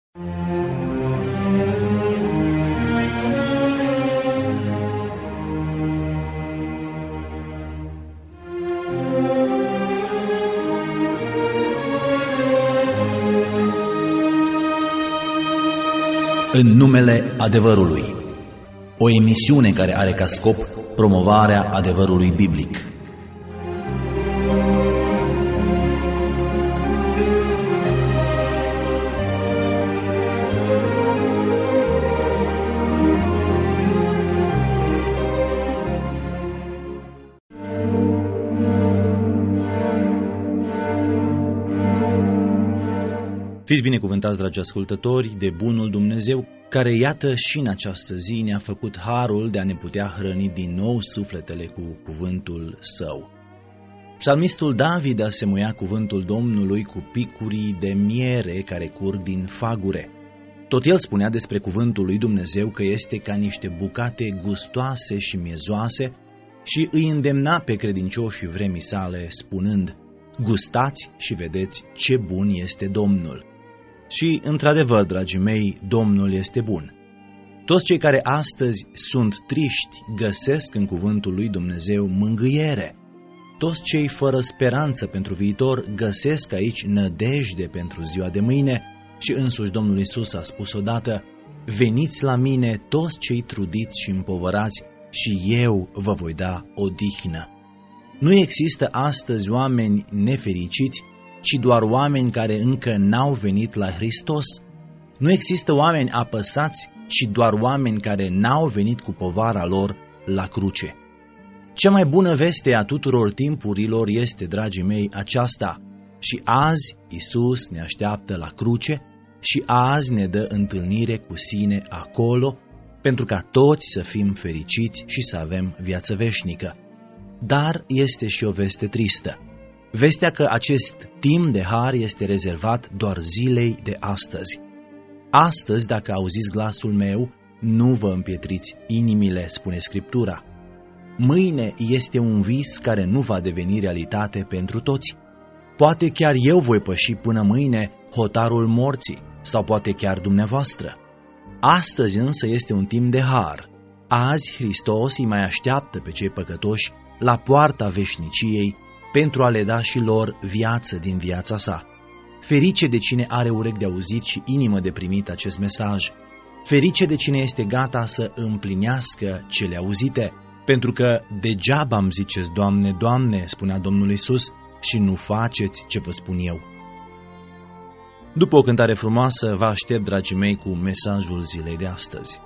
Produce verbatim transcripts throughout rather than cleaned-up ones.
În numele adevărului. O emisiune care are ca scop promovarea adevărului biblic. Fiți binecuvântați, dragi ascultători, de bunul Dumnezeu, care iată și în această zi ne-a făcut harul de a ne putea hrăni din nou sufletele cu cuvântul Său. Psalmistul David asemuia cuvântul Domnului cu picurii de miere care curg din fagure. Tot el spunea despre cuvântul lui Dumnezeu că este ca niște bucate gustoase și miezoase și îi îndemna pe credincioșii vremii sale, spunând: gustați și vedeți ce bun este Domnul. Și, într-adevăr, dragii mei, Domnul este bun. Toți cei care astăzi sunt triști găsesc în cuvântul lui Dumnezeu mângâiere. Toți cei fără speranță pentru viitor găsesc aici nădejde pentru ziua de mâine și însuși Domnul Iisus a spus odată: veniți la mine toți cei trudiți și împovărați și eu vă voi da odihnă. Nu există astăzi oameni nefericiți, ci doar oameni care încă n-au venit la Hristos. Nu există oameni apăsați, ci doar oameni care n-au venit cu povara lor la cruce. Cea mai bună veste a tuturor timpurilor este, dragii mei, aceasta: și azi Iisus ne așteaptă la cruce și azi ne dă întâlnire cu sine acolo, pentru ca toți să fim fericiți și să avem viață veșnică. Dar este și o veste tristă. Vestea că acest timp de har este rezervat doar zilei de astăzi. Astăzi, dacă auziți glasul meu, nu vă împietriți inimile, spune Scriptura. Mâine este un vis care nu va deveni realitate pentru toți. Poate chiar eu voi păși până mâine hotarul morții, sau poate chiar dumneavoastră. Astăzi însă este un timp de har. Azi Hristos îi mai așteaptă pe cei păcătoși la poarta veșniciei pentru a le da și lor viață din viața sa. Ferice de cine are urechi de auzit și inimă de primit acest mesaj. Ferice de cine este gata să împlinească cele auzite, pentru că degeaba îmi ziceți: Doamne, Doamne, spunea Domnul Iisus, și nu faceți ce vă spun eu. După o cântare frumoasă, vă aștept, dragii mei, cu mesajul zilei de astăzi.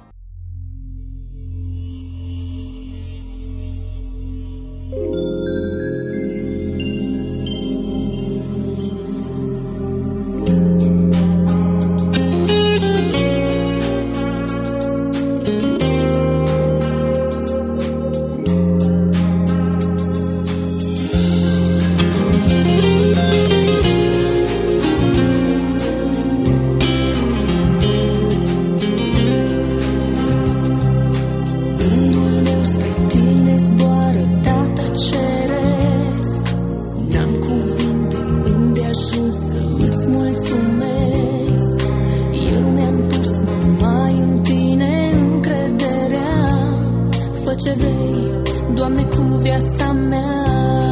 Ce vrei, Doamne, cu viața mea.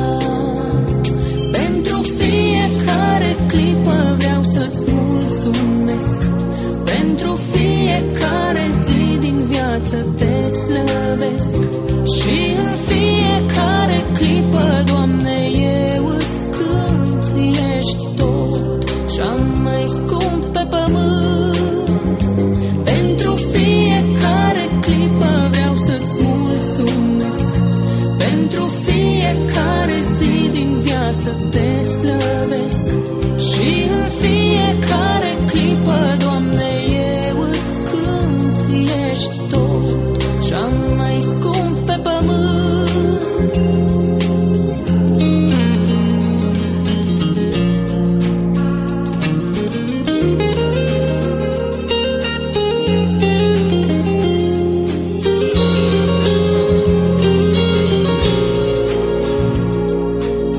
Pentru fiecare clipă vreau să-ți mulțumesc. Pentru fiecare zi din viață te slăvesc. Și în fiecare clipă, Doamne, eu îți cânt. Ești tot ce-am mai scump pe pământ. Pentru fiecare clipă vreau să-ți mulțumesc. Pentru fiecare zi din viață te slăvesc. Și în fiecare clipă, Doamne, eu îți cânt. Ești tot ce-am mai scump pe pământ.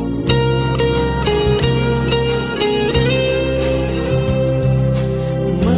Mă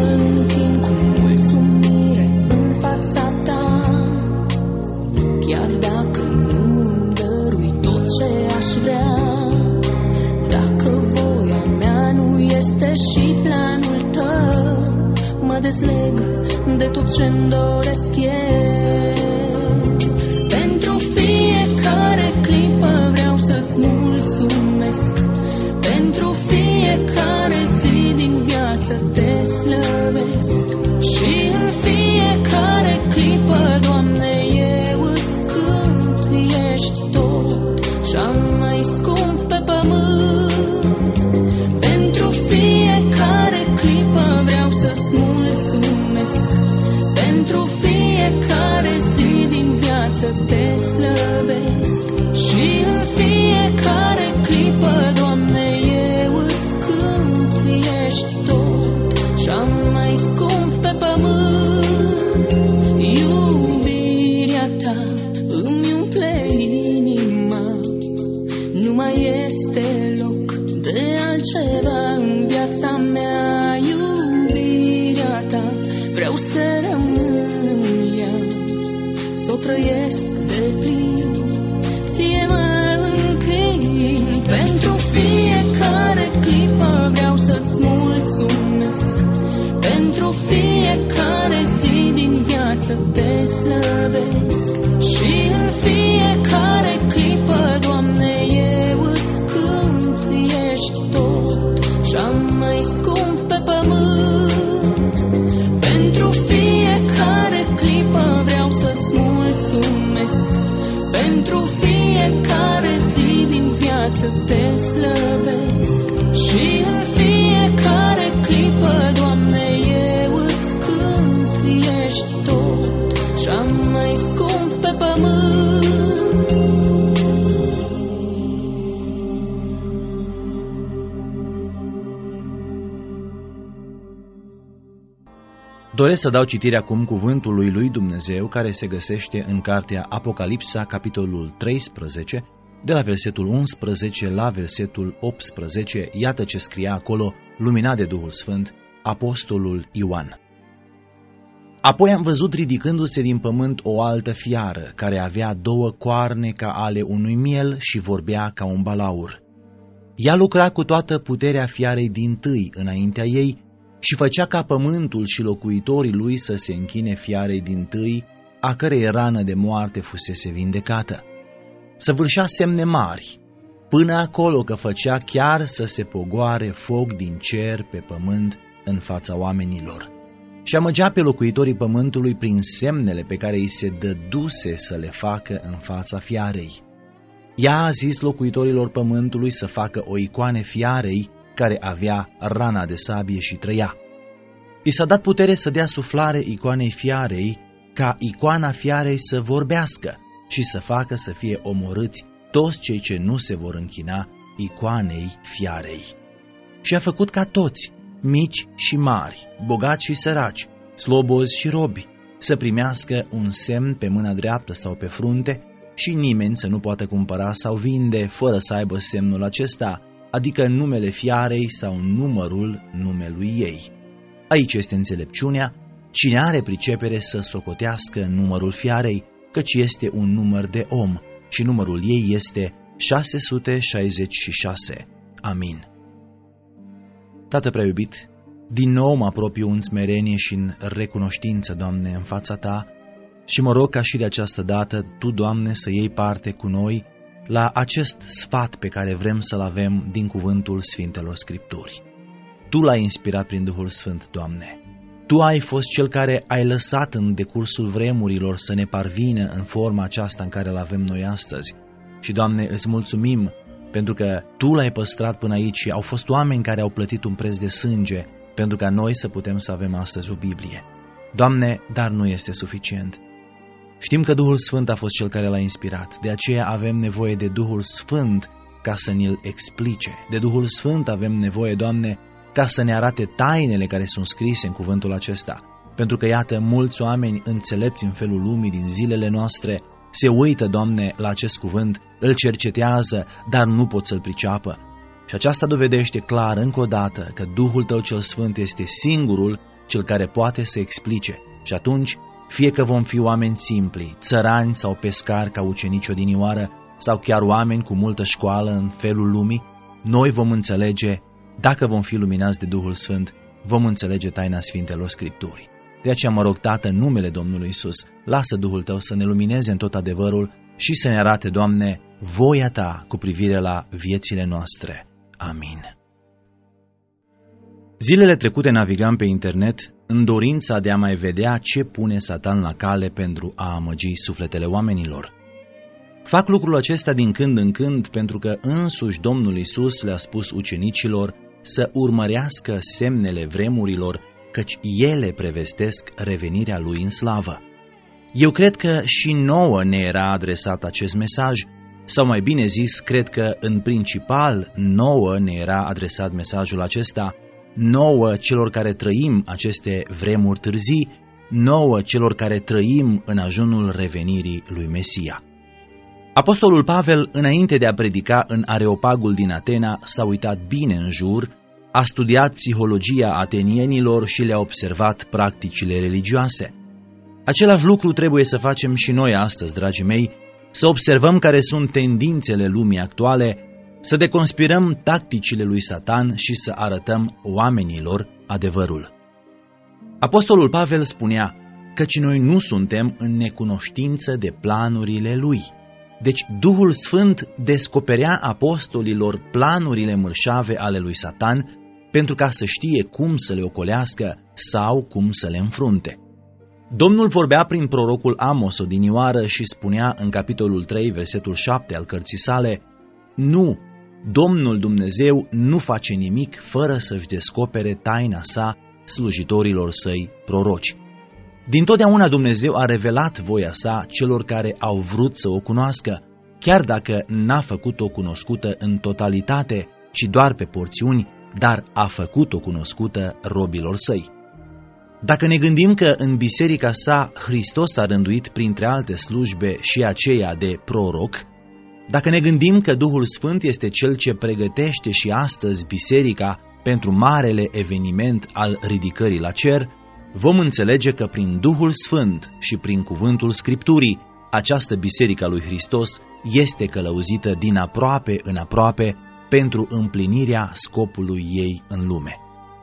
mă dezleg de tot ce-mi doresc eu. Pentru fiecare clipă vreau să-ți mulțumesc, pentru fiecare zi din viață te slăvesc. Și în fiecare clipă, Doamne, eu îți cânt, ești tot și-am mai scump pe pământ. Pentru fiecare clipă vreau să-ți mulțumesc, pentru fiecare zi din viață te slăvesc. Și în fiecare clipă, Doamne, eu îți cânt, ești tot și-am mai scump pe pământ. Iubirea ta îmi umple inima, nu mai este loc de altceva în viața mea. Iubirea ta vreau să rămân în ea, s-o trăiesc de plin, ție mă închin. Pentru fiecare clipă vreau să-ți mulțumesc, pentru fiecare zi din viață te slăvesc. Și în fiecare clipă, Doamne, eu îți cânt, ești tot și-am mai scump pe pământ. Pentru fiecare clipă vreau să-ți mulțumesc, pentru fiecare zi din viață te slăvesc. Și în fiecare clipă, Doamne, eu îți cânt, ești tot și-am mai scump pe pământ. Doresc să dau citire acum cuvântului lui Dumnezeu, care se găsește în cartea Apocalipsa, capitolul treisprezece, de la versetul unsprezece la versetul optsprezece. Iată ce scria acolo, luminat de Duhul Sfânt, apostolul Ioan. Apoi am văzut ridicându-se din pământ o altă fiară, care avea două coarne ca ale unui miel și vorbea ca un balaur. Ea lucra cu toată puterea fiarei dintâi înaintea ei și făcea ca pământul și locuitorii lui să se închine fiarei dintâi, a cărei rană de moarte fusese vindecată. Săvârșea semne mari, până acolo că făcea chiar să se pogoare foc din cer pe pământ în fața oamenilor. Și amăgea pe locuitorii pământului prin semnele pe care îi se dăduse să le facă în fața fiarei. Ea a zis locuitorilor pământului să facă o icoane fiarei care avea rana de sabie și trăia. I s-a dat putere să dea suflare icoanei fiarei, ca icoana fiarei să vorbească și să facă să fie omorâți toți cei ce nu se vor închina icoanei fiarei. Și a făcut ca toți, mici și mari, bogați și săraci, slobozi și robi, să primească un semn pe mâna dreaptă sau pe frunte și nimeni să nu poată cumpăra sau vinde fără să aibă semnul acesta, adică numele fiarei sau numărul numelui ei. Aici este înțelepciunea, cine are pricepere să socotească numărul fiarei, căci este un număr de om și numărul ei este șase sute șaizeci și șase. Amin. Tată prea iubit, din nou mă apropiu în smerenie și în recunoștință, Doamne, în fața Ta și mă rog ca și de această dată Tu, Doamne, să iei parte cu noi la acest sfat pe care vrem să-l avem din cuvântul Sfintelor Scripturi. Tu l-ai inspirat prin Duhul Sfânt, Doamne. Tu ai fost Cel care ai lăsat în decursul vremurilor să ne parvină în forma aceasta în care îl avem noi astăzi. Și, Doamne, îți mulțumim pentru că Tu l-ai păstrat până aici și au fost oameni care au plătit un preț de sânge pentru ca noi să putem să avem astăzi o Biblie. Doamne, dar nu este suficient. Știm că Duhul Sfânt a fost Cel care l-a inspirat, de aceea avem nevoie de Duhul Sfânt ca să ne-l explice. De Duhul Sfânt avem nevoie, Doamne, ca să ne arate tainele care sunt scrise în cuvântul acesta. Pentru că, iată, mulți oameni înțelepți în felul lumii din zilele noastre se uită, Doamne, la acest cuvânt, îl cercetează, dar nu pot să-l priceapă. Și aceasta dovedește clar încă o dată că Duhul Tău cel Sfânt este singurul Cel care poate să explice. Și atunci, fie că vom fi oameni simpli, țărani sau pescari ca ucenici odinioară, sau chiar oameni cu multă școală în felul lumii, noi vom înțelege, dacă vom fi luminați de Duhul Sfânt, vom înțelege taina Sfintelor Scripturii. De aceea mă rog, Tată, în numele Domnului Iisus, lasă Duhul Tău să ne lumineze în tot adevărul și să ne arate, Doamne, voia Ta cu privire la viețile noastre. Amin. Zilele trecute navigam pe internet în dorința de a mai vedea ce pune Satan la cale pentru a amăgi sufletele oamenilor. Fac lucrul acesta din când în când pentru că însuși Domnul Iisus le-a spus ucenicilor să urmărească semnele vremurilor, căci ele prevestesc revenirea Lui în slavă. Eu cred că și nouă ne era adresat acest mesaj, sau mai bine zis, cred că în principal nouă ne era adresat mesajul acesta, nouă celor care trăim aceste vremuri târzii, nouă celor care trăim în ajunul revenirii lui Mesia. Apostolul Pavel, înainte de a predica în Areopagul din Atena, s-a uitat bine în jur, a studiat psihologia atenienilor și le-a observat practicile religioase. Același lucru trebuie să facem și noi astăzi, dragii mei, să observăm care sunt tendințele lumii actuale, să deconspirăm tacticile lui Satan și să arătăm oamenilor adevărul. Apostolul Pavel spunea, căci noi nu suntem în necunoștință de planurile lui. Deci Duhul Sfânt descoperea apostolilor planurile mărșave ale lui Satan pentru ca să știe cum să le ocolească sau cum să le înfrunte. Domnul vorbea prin prorocul Amos odinioară și spunea în capitolul trei, versetul șapte al cărții sale, nu, Domnul Dumnezeu nu face nimic fără să-și descopere taina sa slujitorilor săi proroci. Dintotdeauna Dumnezeu a revelat voia sa celor care au vrut să o cunoască, chiar dacă n-a făcut-o cunoscută în totalitate, ci doar pe porțiuni, dar a făcut-o cunoscută robilor săi. Dacă ne gândim că în biserica sa Hristos a rânduit printre alte slujbe și aceea de proroc, dacă ne gândim că Duhul Sfânt este cel ce pregătește și astăzi biserica pentru marele eveniment al ridicării la cer, vom înțelege că prin Duhul Sfânt și prin cuvântul Scripturii, această biserică a lui Hristos este călăuzită din aproape în aproape pentru împlinirea scopului ei în lume.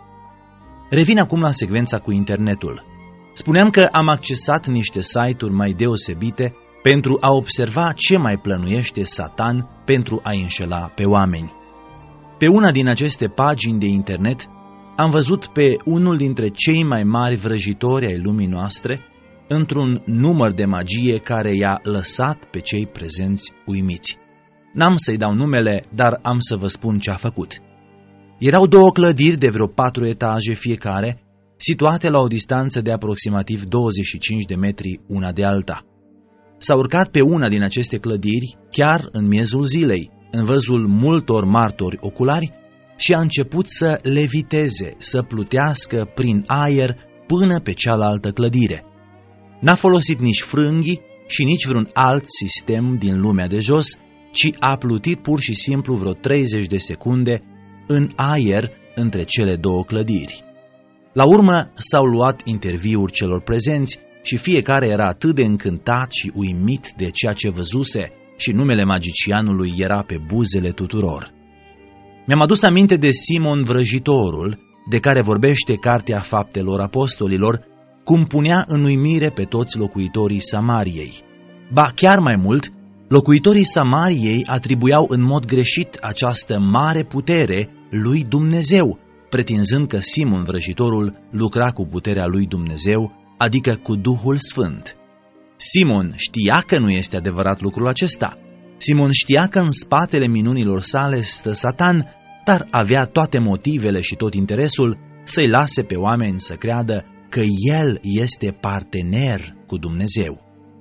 Revin acum la secvența cu internetul. Spuneam că am accesat niște site-uri mai deosebite pentru a observa ce mai plănuiește Satan pentru a înșela pe oameni. Pe una din aceste pagini de internet am văzut pe unul dintre cei mai mari vrăjitori ai lumii noastre într-un număr de magie care i-a lăsat pe cei prezenți uimiți. N-am să-i dau numele, dar am să vă spun ce a făcut. Erau două clădiri de vreo patru etaje fiecare, situate la o distanță de aproximativ douăzeci și cinci de metri una de alta. S-a urcat pe una din aceste clădiri chiar în miezul zilei, în văzul multor martori oculari, și a început să leviteze, să plutească prin aer până pe cealaltă clădire. N-a folosit nici frânghii și nici vreun alt sistem din lumea de jos, ci a plutit pur și simplu vreo treizeci de secunde în aer între cele două clădiri. La urmă s-au luat interviuri celor prezenți și fiecare era atât de încântat și uimit de ceea ce văzuse și numele magicianului era pe buzele tuturor. Mi-am adus aminte de Simon Vrăjitorul, de care vorbește Cartea Faptelor Apostolilor, cum punea în uimire pe toți locuitorii Samariei. Ba chiar mai mult, locuitorii Samariei atribuiau în mod greșit această mare putere lui Dumnezeu, pretinzând că Simon Vrăjitorul lucra cu puterea lui Dumnezeu, adică cu Duhul Sfânt. Simon știa că nu este adevărat lucrul acesta. Simon știa că în spatele minunilor sale stă Satan, dar avea toate motivele și tot interesul să-i lase pe oameni să creadă că el este partener cu Dumnezeu.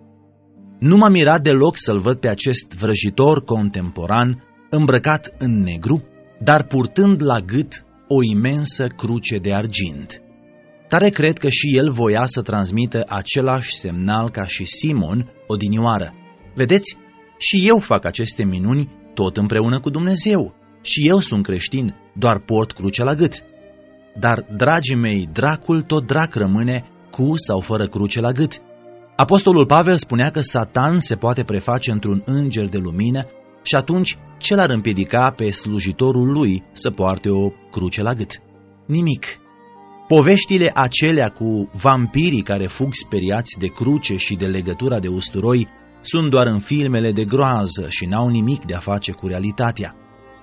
Nu m-a mirat deloc să-l văd pe acest vrăjitor contemporan îmbrăcat în negru, dar purtând la gât o imensă cruce de argint. Tare cred că și el voia să transmită același semnal ca și Simon odinioară. Vedeți? Și eu fac aceste minuni tot împreună cu Dumnezeu. Și eu sunt creștin, doar port crucea la gât. Dar, dragii mei, dracul tot drac rămâne cu sau fără cruce la gât. Apostolul Pavel spunea că Satan se poate preface într-un înger de lumină și atunci ce l-ar împiedica pe slujitorul lui să poarte o cruce la gât? Nimic. Poveștile acelea cu vampirii care fug speriați de cruce și de legătura de usturoi sunt doar în filmele de groază și n-au nimic de a face cu realitatea.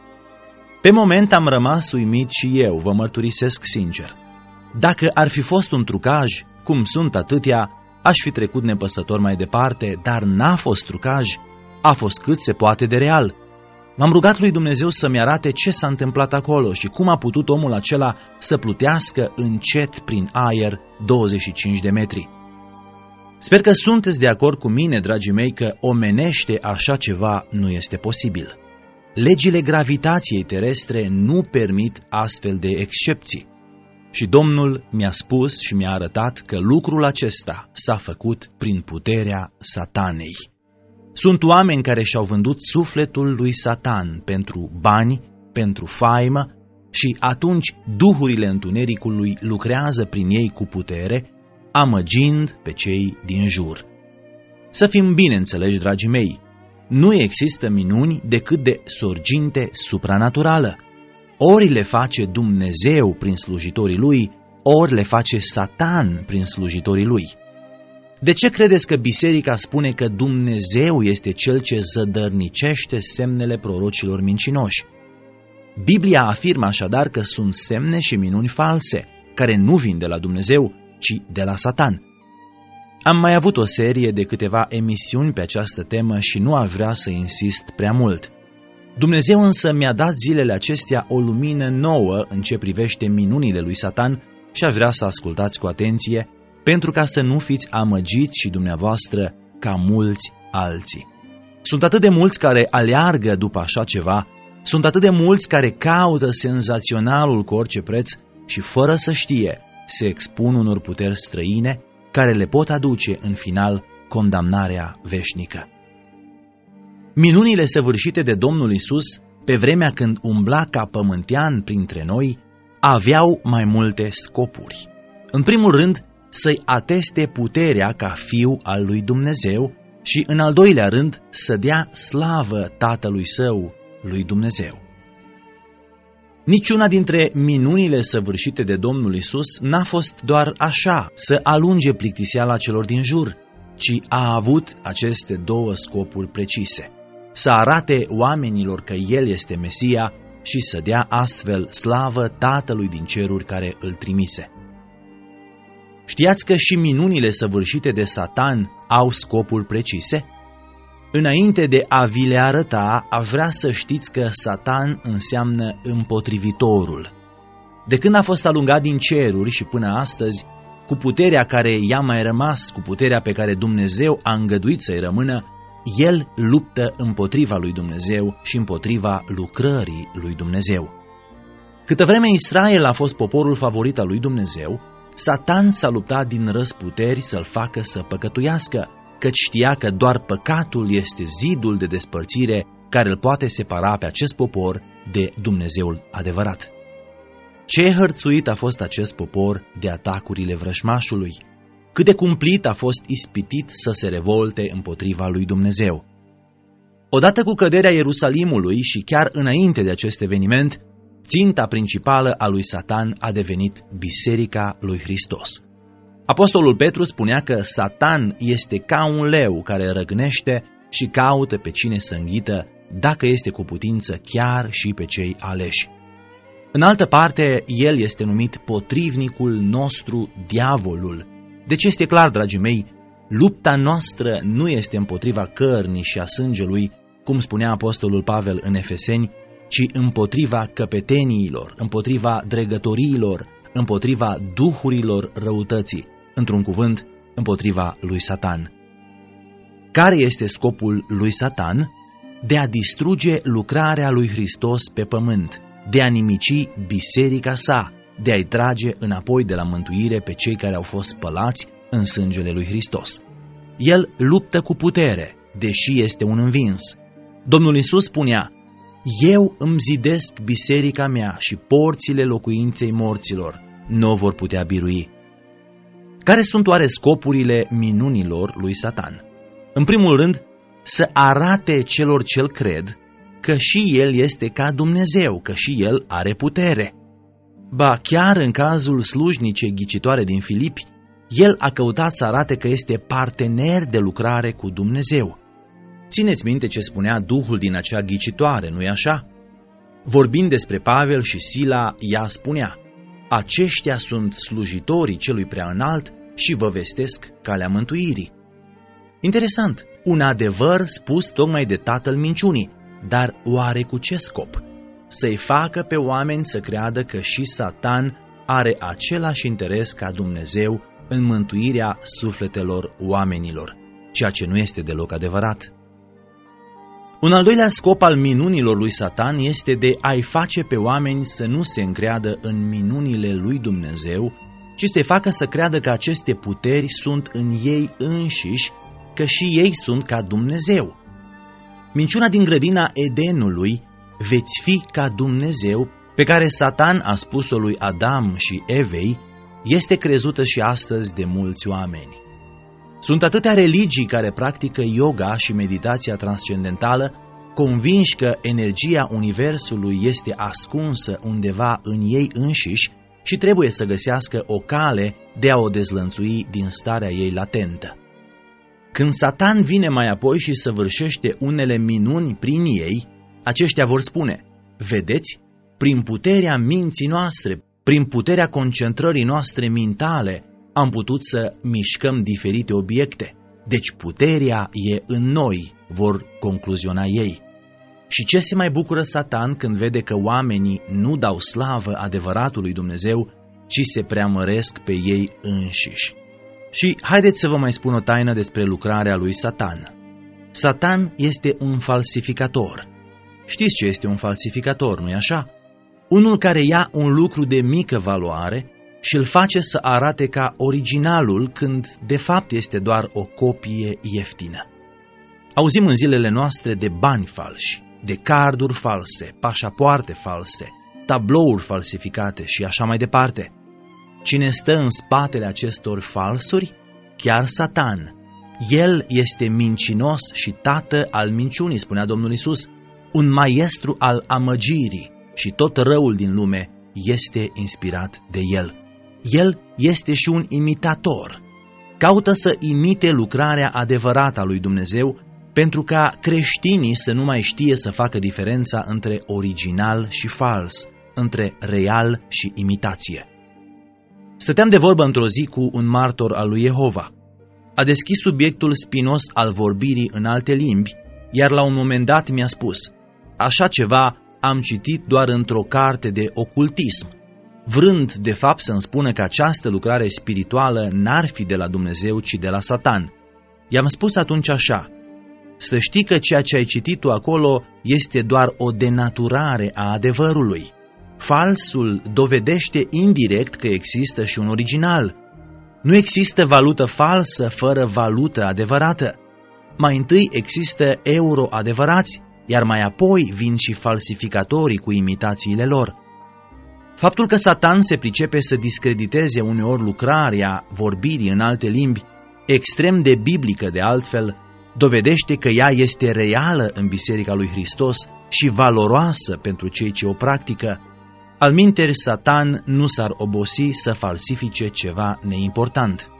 Pe moment am rămas uimit și eu, vă mărturisesc sincer. Dacă ar fi fost un trucaj, cum sunt atâtea, aș fi trecut nepăsător mai departe, dar n-a fost trucaj, a fost cât se poate de real. M-am rugat lui Dumnezeu să-mi arate ce s-a întâmplat acolo și cum a putut omul acela să plutească încet prin aer douăzeci și cinci de metri. Sper că sunteți de acord cu mine, dragii mei, că omenește așa ceva nu este posibil. Legile gravitației terestre nu permit astfel de excepții. Și Domnul mi-a spus și mi-a arătat că lucrul acesta s-a făcut prin puterea Satanei. Sunt oameni care și-au vândut sufletul lui Satan pentru bani, pentru faimă și atunci duhurile întunericului lucrează prin ei cu putere, amăgind pe cei din jur. Să fim bine înțelegi, dragii mei, nu există minuni decât de sorginte supranaturală. Ori le face Dumnezeu prin slujitorii lui, ori le face Satan prin slujitorii lui. De ce credeți că biserica spune că Dumnezeu este cel ce zădărnicește semnele prorocilor mincinoși? Biblia afirmă așadar că sunt semne și minuni false, care nu vin de la Dumnezeu, ci de la Satan. Am mai avut o serie de câteva emisiuni pe această temă și nu aș vrea să insist prea mult. Dumnezeu însă mi-a dat zilele acestea o lumină nouă în ce privește minunile lui Satan și aș vrea să ascultați cu atenție, pentru ca să nu fiți amăgiți și dumneavoastră ca mulți alții. Sunt atât de mulți care aleargă după așa ceva, sunt atât de mulți care caută senzaționalul cu orice preț și fără să știe se expun unor puteri străine care le pot aduce în final condamnarea veșnică. Minunile săvârșite de Domnul Iisus, pe vremea când umbla ca pământean printre noi, aveau mai multe scopuri. În primul rând, să-i ateste puterea ca fiu al lui Dumnezeu și, în al doilea rând, să dea slavă Tatălui Său, lui Dumnezeu. Niciuna dintre minunile săvârșite de Domnul Iisus n-a fost doar așa, să alunge plictiseala celor din jur, ci a avut aceste două scopuri precise: să arate oamenilor că El este Mesia și să dea astfel slavă Tatălui din ceruri care îl trimise. Știați că și minunile săvârșite de Satan au scopuri precise? Înainte de a vi le arăta, aș vrea să știți că Satan înseamnă împotrivitorul. De când a fost alungat din ceruri și până astăzi, cu puterea care i-a mai rămas, cu puterea pe care Dumnezeu a îngăduit să-i rămână, el luptă împotriva lui Dumnezeu și împotriva lucrării lui Dumnezeu. Câtă vreme Israel a fost poporul favorit al lui Dumnezeu, Satan s-a luptat din răsputeri să-l facă să păcătuiască, căci știa că doar păcatul este zidul de despărțire care îl poate separa pe acest popor de Dumnezeul adevărat. Ce hărțuit a fost acest popor de atacurile vrășmașului! Cât de cumplit a fost ispitit să se revolte împotriva lui Dumnezeu! Odată cu căderea Ierusalimului și chiar înainte de acest eveniment, ținta principală a lui Satan a devenit Biserica lui Hristos. Apostolul Petru spunea că Satan este ca un leu care răgnește și caută pe cine să înghită, dacă este cu putință chiar și pe cei aleși. În altă parte, el este numit potrivnicul nostru, diavolul. Deci este clar, dragii mei, lupta noastră nu este împotriva cărnii și a sângelui, cum spunea apostolul Pavel în Efeseni, ci împotriva căpeteniilor, împotriva dregătoriilor, împotriva duhurilor răutății, într-un cuvânt, împotriva lui Satan. Care este scopul lui Satan? De a distruge lucrarea lui Hristos pe pământ, de a nimici biserica sa, de a-i trage înapoi de la mântuire pe cei care au fost spălați în sângele lui Hristos. El luptă cu putere, deși este un învins. Domnul Iisus spunea: eu îmi zidesc biserica mea și porțile locuinței morților nu o vor putea birui. Care sunt oare scopurile minunilor lui Satan? În primul rând, să arate celor ce-l cred că și el este ca Dumnezeu, că și el are putere. Ba chiar în cazul slujnicei ghicitoare din Filipi, el a căutat să arate că este partener de lucrare cu Dumnezeu. Țineți minte ce spunea Duhul din acea ghicitoare, nu-i așa? Vorbind despre Pavel și Sila, ea spunea: aceștia sunt slujitorii celui preaînalt și vă vestesc calea mântuirii. Interesant, un adevăr spus tocmai de tatăl minciunii, dar oare cu ce scop? Să-i facă pe oameni să creadă că și Satan are același interes ca Dumnezeu în mântuirea sufletelor oamenilor, ceea ce nu este deloc adevărat. Un al doilea scop al minunilor lui Satan este de a-i face pe oameni să nu se încreadă în minunile lui Dumnezeu, ci să-i facă să creadă că aceste puteri sunt în ei înșiși, că și ei sunt ca Dumnezeu. Minciuna din grădina Edenului, veți fi ca Dumnezeu, pe care Satan a spus-o lui Adam și Evei, este crezută și astăzi de mulți oameni. Sunt atâtea religii care practică yoga și meditația transcendentală, convinși că energia universului este ascunsă undeva în ei înșiși și trebuie să găsească o cale de a o dezlănțui din starea ei latentă. Când Satan vine mai apoi și săvârșește unele minuni prin ei, aceștia vor spune: vedeți, prin puterea minții noastre, prin puterea concentrării noastre mintale, am putut să mișcăm diferite obiecte. Deci puterea e în noi, vor concluziona ei. Și ce se mai bucură Satan când vede că oamenii nu dau slavă adevăratului Dumnezeu, ci se preamăresc pe ei înșiși. Și haideți să vă mai spun o taină despre lucrarea lui Satan. Satan este un falsificator. Știți ce este un falsificator, nu-i așa? Unul care ia un lucru de mică valoare și îl face să arate ca originalul, când de fapt este doar o copie ieftină. Auzim în zilele noastre de bani falși, de carduri false, pașapoarte false, tablouri falsificate și așa mai departe. Cine stă în spatele acestor falsuri? Chiar Satan. El este mincinos și tată al minciunii, spunea Domnul Iisus, un maestru al amăgirii, și tot răul din lume este inspirat de el. El este și un imitator. Caută să imite lucrarea adevărată a lui Dumnezeu, pentru ca creștinii să nu mai știe să facă diferența între original și fals, între real și imitație. Stăteam de vorbă într-o zi cu un martor al lui Jehova. A deschis subiectul spinos al vorbirii în alte limbi, iar la un moment dat mi-a spus: așa ceva am citit doar într-o carte de ocultism, vrând de fapt să-mi spună că această lucrare spirituală n-ar fi de la Dumnezeu, ci de la Satan. I-am spus atunci așa: să știi că ceea ce ai citit tu acolo este doar o denaturare a adevărului. Falsul dovedește indirect că există și un original. Nu există valută falsă fără valută adevărată. Mai întâi există euro adevărați, iar mai apoi vin și falsificatorii cu imitațiile lor. Faptul că Satan se pricepe să discrediteze uneori lucrarea vorbirii în alte limbi, extrem de biblică de altfel, dovedește că ea este reală în Biserica lui Hristos și valoroasă pentru cei ce o practică. Alminteri, Satan nu s-ar obosi să falsifice ceva neimportant.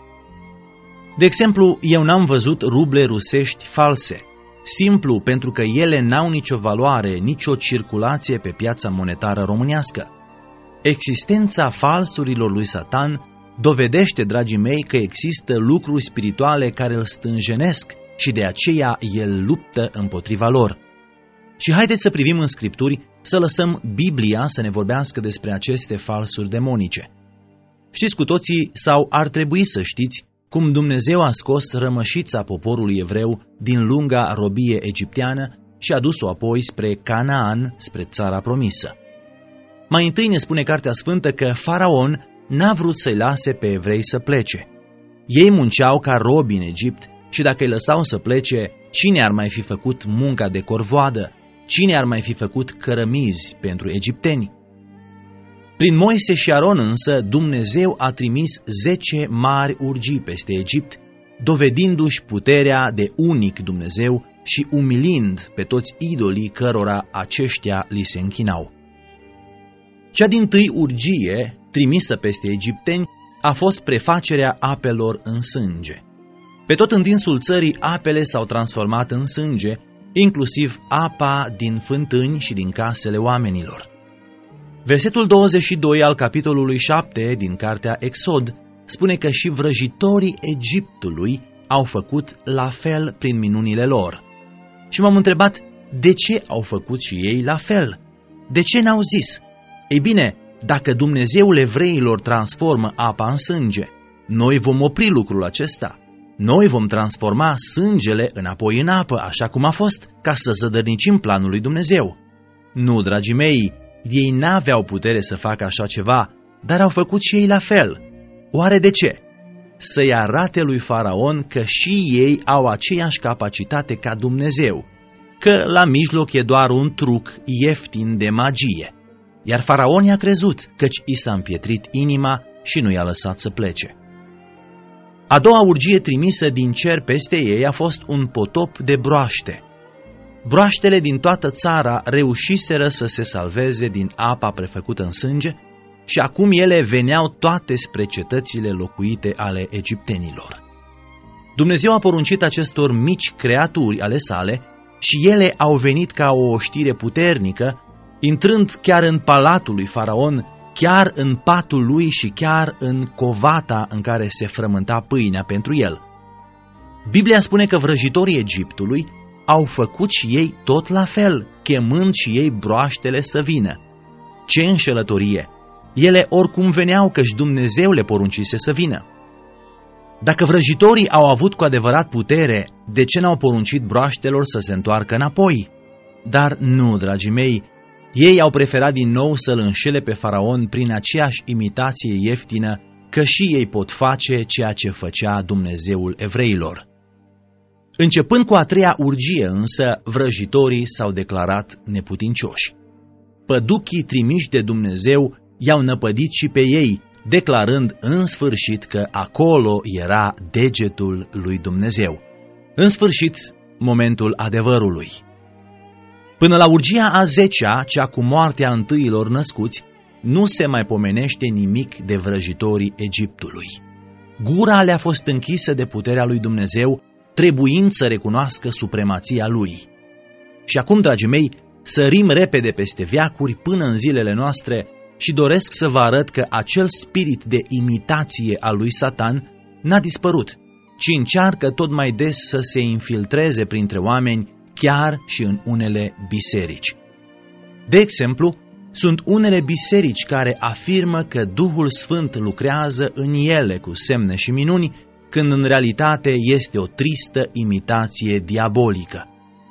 De exemplu, eu n-am văzut ruble rusești false, simplu pentru că ele n-au nicio valoare, nicio circulație pe piața monetară românească. Existența falsurilor lui Satan dovedește, dragii mei, că există lucruri spirituale care îl stânjenesc și de aceea el luptă împotriva lor. Și haideți să privim în Scripturi, să lăsăm Biblia să ne vorbească despre aceste falsuri demonice. Știți cu toții, sau ar trebui să știți, cum Dumnezeu a scos rămășița poporului evreu din lunga robie egipteană și a dus-o apoi spre Canaan, spre țara promisă. Mai întâi ne spune Cartea Sfântă că Faraon n-a vrut să-i lase pe evrei să plece. Ei munceau ca robi în Egipt și dacă îi lăsau să plece, cine ar mai fi făcut munca de corvoadă? Cine ar mai fi făcut cărămizi pentru egipteni? Prin Moise și Aron însă, Dumnezeu a trimis zece mari urgii peste Egipt, dovedindu-și puterea de unic Dumnezeu și umilind pe toți idolii cărora aceștia li se închinau. Cea dintâi urgie trimisă peste egipteni a fost prefacerea apelor în sânge. Pe tot întinsul țării apele s-au transformat în sânge, inclusiv apa din fântâni și din casele oamenilor. Versetul douăzeci și doi al capitolului șapte din cartea Exod spune că și vrăjitorii Egiptului au făcut la fel prin minunile lor. Și m-am întrebat, de ce au făcut și ei la fel? De ce n-au zis? Ei bine, dacă Dumnezeul evreilor transformă apa în sânge, noi vom opri lucrul acesta. Noi vom transforma sângele înapoi în apă, așa cum a fost, ca să zădărnicim planul lui Dumnezeu. Nu, dragii mei, ei n-aveau putere să facă așa ceva, dar au făcut și ei la fel. Oare de ce? Să-i arate lui Faraon că și ei au aceeași capacitate ca Dumnezeu, că la mijloc e doar un truc ieftin de magie. Iar Faraon i-a crezut, căci i s-a împietrit inima și nu i-a lăsat să plece. A doua urgie trimisă din cer peste ei a fost un potop de broaște. Broaștele din toată țara reușiseră să se salveze din apa prefăcută în sânge și acum ele veneau toate spre cetățile locuite ale egiptenilor. Dumnezeu a poruncit acestor mici creaturi ale sale și ele au venit ca o oștire puternică, intrând chiar în palatul lui Faraon, chiar în patul lui și chiar în covata în care se frământa pâinea pentru el. Biblia spune că vrăjitorii Egiptului au făcut și ei tot la fel, chemând și ei broaștele să vină. Ce înșelătorie! Ele oricum veneau, căci Dumnezeu le poruncise să vină. Dacă vrăjitorii au avut cu adevărat putere, de ce n-au poruncit broaștelor să se întoarcă înapoi? Dar nu, dragii mei, ei au preferat din nou să-l înșele pe Faraon prin aceeași imitație ieftină, că și ei pot face ceea ce făcea Dumnezeul evreilor. Începând cu a treia urgie însă, vrăjitorii s-au declarat neputincioși. Păduchii trimiși de Dumnezeu i-au năpădit și pe ei, declarând în sfârșit că acolo era degetul lui Dumnezeu. În sfârșit, momentul adevărului. Până la urgia a zecea, cea cu moartea întâiilor născuți, nu se mai pomenește nimic de vrăjitorii Egiptului. Gura le-a fost închisă de puterea lui Dumnezeu, trebuind să recunoască supremația lui. Și acum, dragii mei, sărim repede peste veacuri până în zilele noastre și doresc să vă arăt că acel spirit de imitație al lui Satan n-a dispărut, ci încearcă tot mai des să se infiltreze printre oameni, chiar și în unele biserici. De exemplu, sunt unele biserici care afirmă că Duhul Sfânt lucrează în ele cu semne și minuni, când în realitate este o tristă imitație diabolică.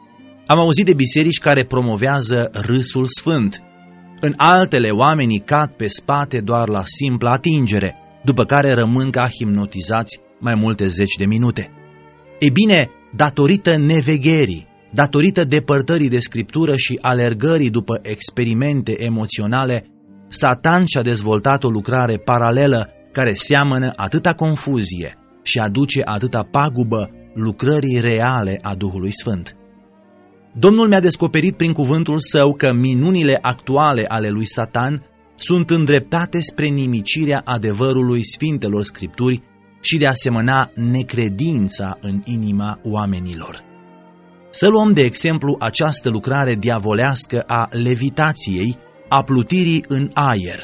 Am auzit de biserici care promovează râsul sfânt. În altele, oamenii cad pe spate doar la simpla atingere, după care rămân ca hipnotizați mai multe zeci de minute. Ei bine, datorită nevegherii, datorită depărtării de Scriptură și alergării după experimente emoționale, Satan și-a dezvoltat o lucrare paralelă care seamănă atâta confuzie și aduce atâta pagubă lucrării reale a Duhului Sfânt. Domnul mi-a descoperit prin cuvântul său că minunile actuale ale lui Satan sunt îndreptate spre nimicirea adevărului Sfintelor Scripturi și de asemenea necredința în inima oamenilor. Să luăm de exemplu această lucrare diavolească a levitației, a plutirii în aer.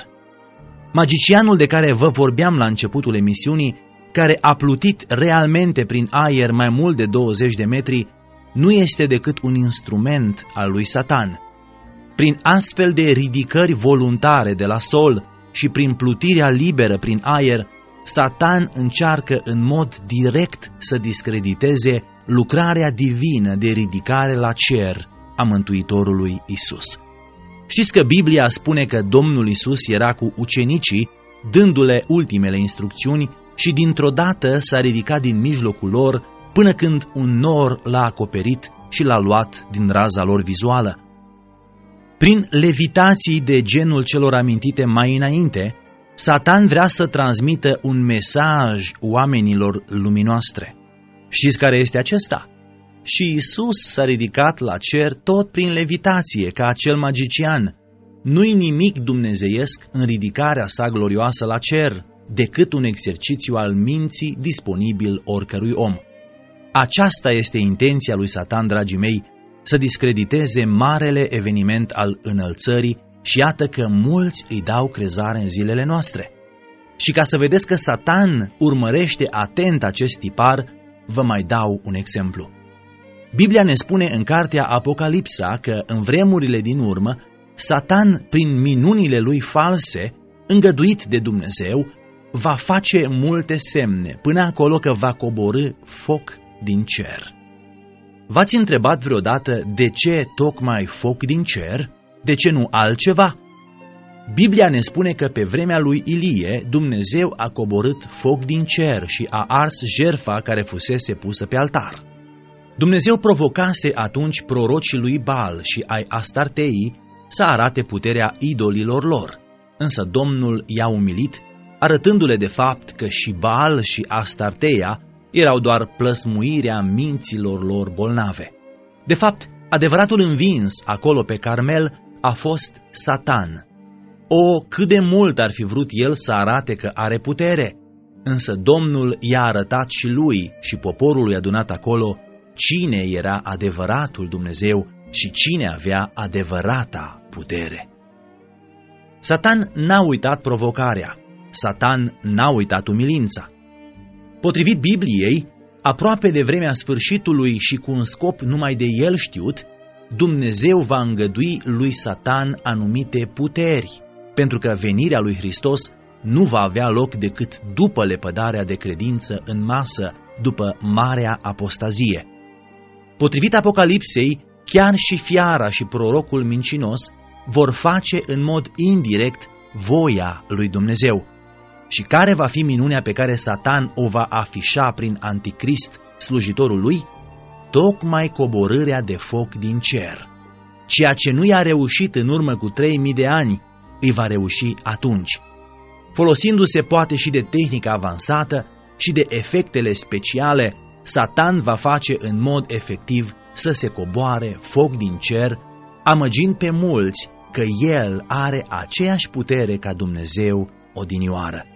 Magicianul de care vă vorbeam la începutul emisiunii, care a plutit realmente prin aer mai mult de douăzeci de metri, nu este decât un instrument al lui Satan. Prin astfel de ridicări voluntare de la sol și prin plutirea liberă prin aer, Satan încearcă în mod direct să discrediteze lucrarea divină de ridicare la cer a Mântuitorului Isus. Știți că Biblia spune că Domnul Isus era cu ucenicii, dându-le ultimele instrucțiuni, și dintr-o dată s-a ridicat din mijlocul lor până când un nor l-a acoperit și l-a luat din raza lor vizuală. Prin levitații de genul celor amintite mai înainte, Satan vrea să transmită un mesaj oamenilor lumii noastre. Știți care este acesta? Și Isus s-a ridicat la cer tot prin levitație, ca acel magician. Nu-i nimic dumnezeiesc în ridicarea sa glorioasă la cer, decât un exercițiu al minții disponibil oricărui om. Aceasta este intenția lui Satan, dragii mei, să discrediteze marele eveniment al înălțării și iată că mulți îi dau crezare în zilele noastre. Și ca să vedeți că Satan urmărește atent acest tipar, vă mai dau un exemplu. Biblia ne spune în cartea Apocalipsa că în vremurile din urmă, Satan, prin minunile lui false, îngăduit de Dumnezeu, va face multe semne, până acolo că va coborî foc din cer. V-ați întrebat vreodată de ce tocmai foc din cer? De ce nu altceva? Biblia ne spune că pe vremea lui Ilie, Dumnezeu a coborât foc din cer și a ars jertfa care fusese pusă pe altar. Dumnezeu provocase atunci prorocii lui Baal și ai Astarteii să arate puterea idolilor lor, însă Domnul i-a umilit, arătându-le de fapt că și Baal și Astarteia erau doar plăsmuirea minților lor bolnave. De fapt, adevăratul învins acolo pe Carmel a fost Satan. O, cât de mult ar fi vrut el să arate că are putere, însă Domnul i-a arătat și lui și poporului adunat acolo cine era adevăratul Dumnezeu și cine avea adevărata putere. Satan n-a uitat provocarea, Satan n-a uitat umilința. Potrivit Bibliei, aproape de vremea sfârșitului și cu un scop numai de el știut, Dumnezeu va îngădui lui Satan anumite puteri, pentru că venirea lui Hristos nu va avea loc decât după lepădarea de credință în masă, după marea apostazie. Potrivit Apocalipsei, chiar și fiara și prorocul mincinos vor face în mod indirect voia lui Dumnezeu. Și care va fi minunea pe care Satan o va afișa prin Anticrist, slujitorul lui? Tocmai coborârea de foc din cer. Ceea ce nu i-a reușit în urmă cu trei mii de ani, îi va reuși atunci. Folosindu-se poate și de tehnica avansată și de efectele speciale, Satan va face în mod efectiv să se coboare foc din cer, amăgind pe mulți că el are aceeași putere ca Dumnezeu odinioară.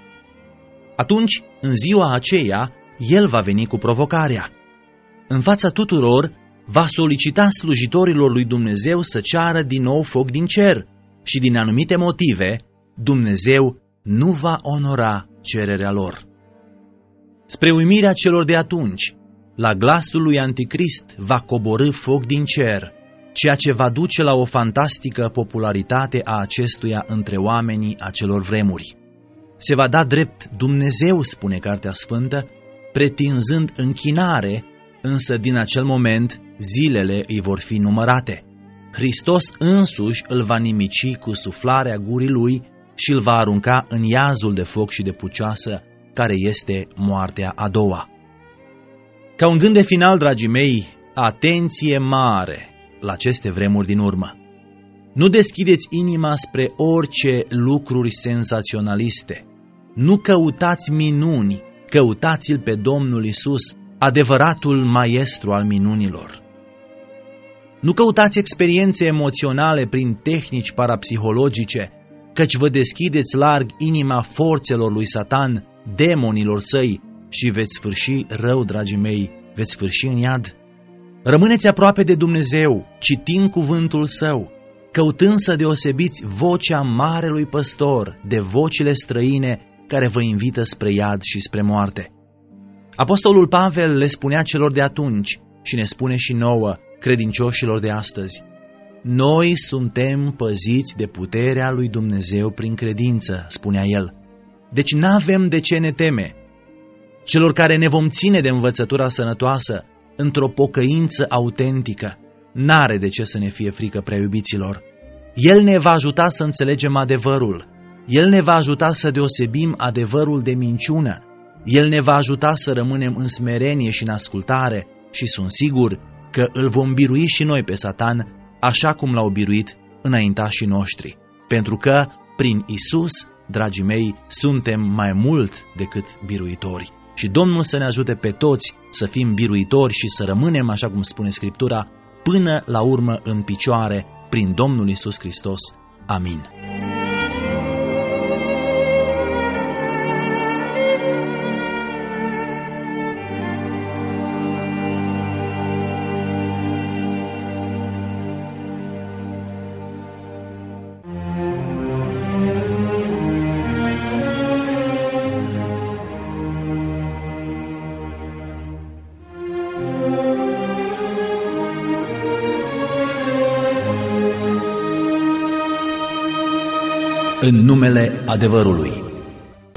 Atunci, în ziua aceea, el va veni cu provocarea. În fața tuturor, va solicita slujitorilor lui Dumnezeu să ceară din nou foc din cer și din anumite motive, Dumnezeu nu va onora cererea lor. Spre uimirea celor de atunci, la glasul lui Anticrist va coborî foc din cer, ceea ce va duce la o fantastică popularitate a acestuia între oamenii acelor vremuri. Se va da drept Dumnezeu, spune Cartea Sfântă, pretinzând închinare, însă din acel moment zilele îi vor fi numărate. Hristos însuși îl va nimici cu suflarea gurii lui și îl va arunca în iazul de foc și de pucioasă, care este moartea a doua. Ca un gând de final, dragii mei, atenție mare la aceste vremuri din urmă. Nu deschideți inima spre orice lucruri senzaționaliste. Nu căutați minuni, căutați-L pe Domnul Iisus, adevăratul maestru al minunilor. Nu căutați experiențe emoționale prin tehnici parapsihologice, căci vă deschideți larg inima forțelor lui Satan, demonilor săi, și veți sfârși rău, dragii mei, veți sfârși în iad. Rămâneți aproape de Dumnezeu, citind cuvântul Său, căutând să deosebiți vocea marelui păstor de vocile străine care vă invită spre iad și spre moarte. Apostolul Pavel le spunea celor de atunci și ne spune și nouă, credincioșilor de astăzi: noi suntem păziți de puterea lui Dumnezeu prin credință, spunea el. Deci n-avem de ce ne teme. Celor care ne vom ține de învățătura sănătoasă, într-o pocăință autentică, n-are de ce să ne fie frică, prea iubiților. El ne va ajuta să înțelegem adevărul. El ne va ajuta să deosebim adevărul de minciună. El ne va ajuta să rămânem în smerenie și în ascultare și sunt sigur că îl vom birui și noi pe Satan, așa cum l-au biruit înaintașii noștri. Pentru că, prin Isus, dragii mei, suntem mai mult decât biruitori. Și Domnul să ne ajute pe toți să fim biruitori și să rămânem, așa cum spune Scriptura, până la urmă în picioare, prin Domnul Iisus Hristos. Amin. În numele adevărului.